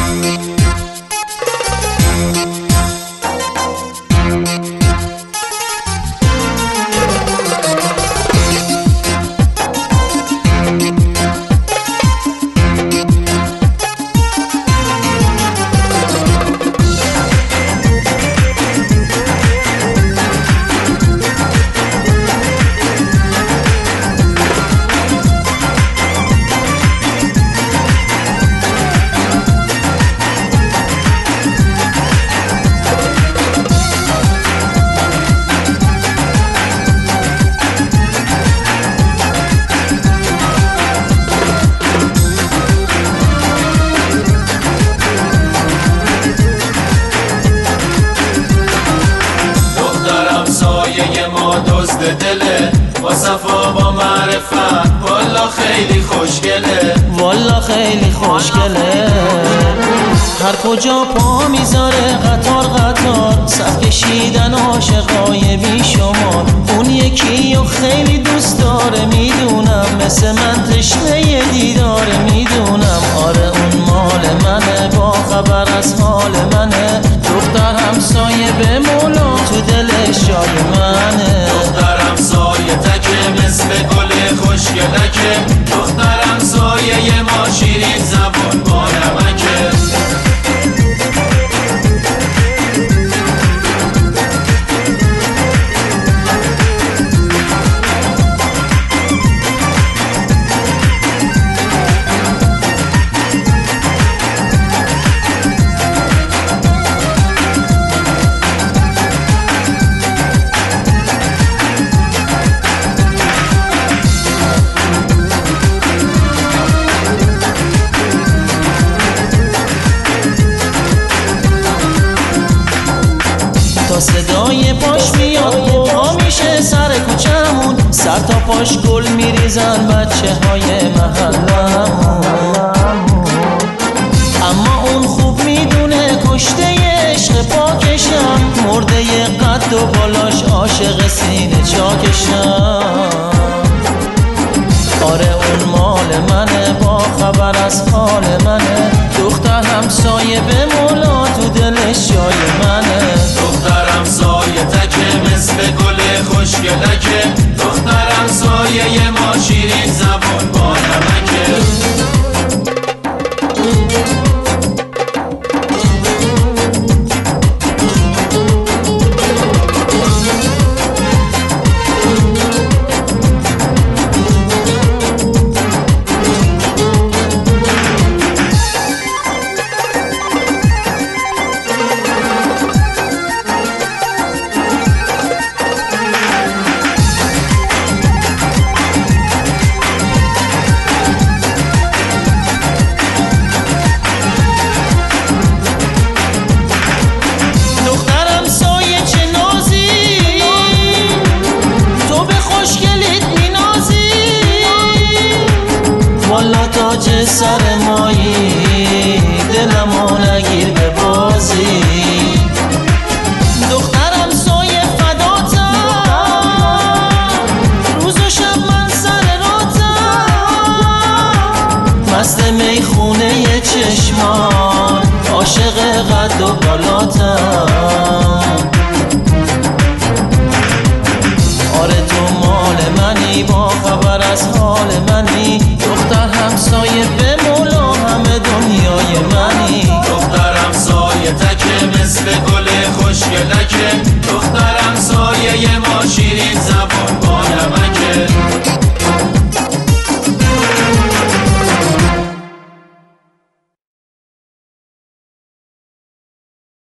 دله با صفا با معرفت والا خیلی خوشگله، والا خیلی خوشگله. هر کجا پا میذاره قطار قطار صف کشیدن عاشقای بی شمار. اون یکی و خیلی دوست داره میدونم، مثل من تشنه دیداره میدونم. آره اون مال منه، با خبر از حال منه. دختر همسایه به مولا تو دلش جای منه. دختر همسایه تکه مثل گل خوشگلکه. دختر همسایه ما شیرین زبون با نمکه. صدای پاش میاد پا میشه سر کوچمون، سر تا پاش گل میریزن بچه های محلمون. اما اون خوب میدونه کشته عشق پاکشم، مرده قد و بالاش عاشق سینه چاکشم. آره اون مال منه، با خبر از حال منه. دختر همسایه به مولا تو دلش جای منه. دختر همسایه تکه مثل گل خوشگلکه. دختر همسایه ما شیرین زبون با نمکه. والا تاج سر مایی دلمو نگیر به بازی. دخترم سایه فداتم، روز و شب من سر راتم. مست میخونه چشمان عاشق قد و بالاتم. آره تو مال منی، با خبر از حال منی. دختر همسایه به مولا همه دنیای منی. دختر همسایه تکه مثل گل خوشگلکه. دختر همسایه ما شیرین زبون با نمکه.